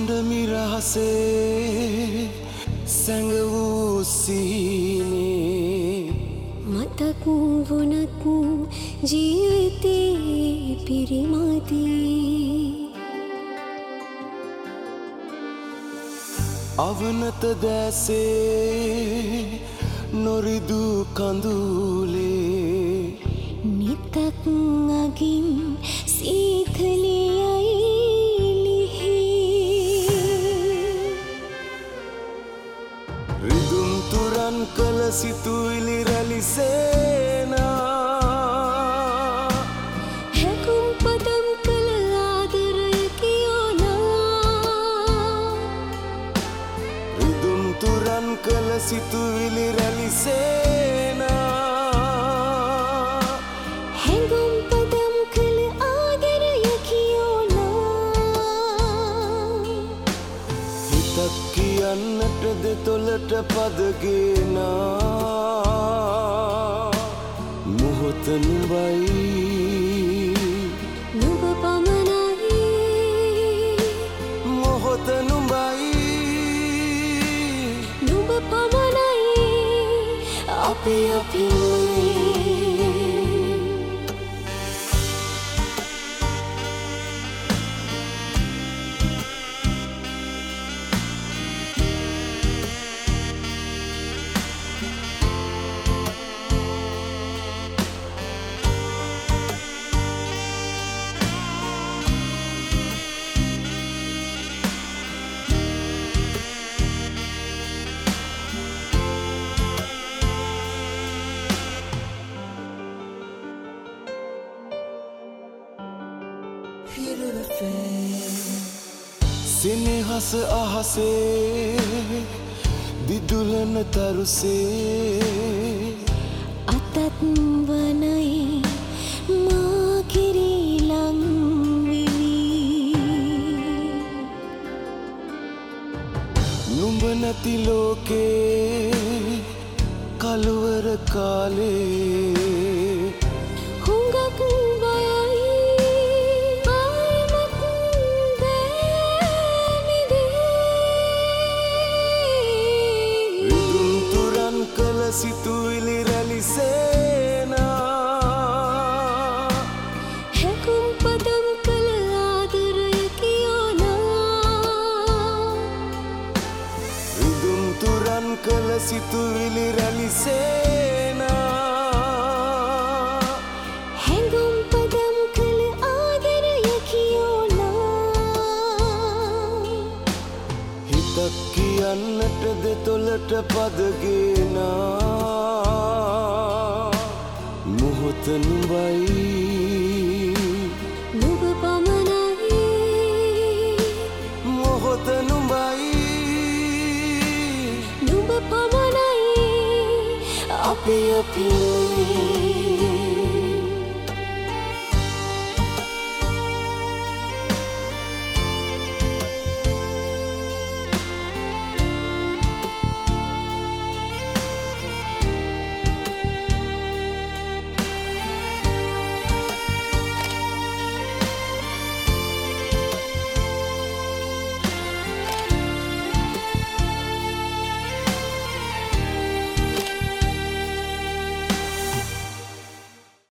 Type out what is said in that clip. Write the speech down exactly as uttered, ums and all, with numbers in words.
හඬ මිරහසේ සැඟවූ සීනේ මතක් වුණත් ජීවිතේ පිරිමදී අවනත දැසේ නොරිදු කඳුලේ නිතක් අගින් සීතලයයි ලිහි රිදුම් තුරන් කළ සිතුවිලි රැලිසේනා හැකුම් පදම් කළ ආදරය කියෝනා රිදුම් තුරන් කළ සිතුවිලි රැලිසේනා හැඟුම් පදම් කළ ආදරය කියෝනා හිතක් කියන්නට දෙතොලට පදගෙනා මොහොත නුඹයි නුඹ පමණයි මොහොත නුඹයි නුඹ පමණයි අපි අපිමයි සෙනෙහස අහසේ දිදුලන තරුසේ අතත් වනයි මා කිරී ලංවෙවි නුඹ නැති ලෝකේ කලවර කාලේ හුඟක් බයයි ආයමත් බෑමිදී රිදුම් තුරන් කළ සිතුවිලි රැලිසේනා හැකුම් පදම් කළ ආදරය කියෝනා රිදුම් තුරන් කළ සිතුවිලි රැලිසේනා හැඟුම් පදම් කළ ආදරය කියෝනා හිතක් කියන්නට දෙතොලට පදගෙනා මොහොත නුඹයි නුඹ පමණයි මොහොත නුඹයි නුඹ පමණයි අපි අපිමයි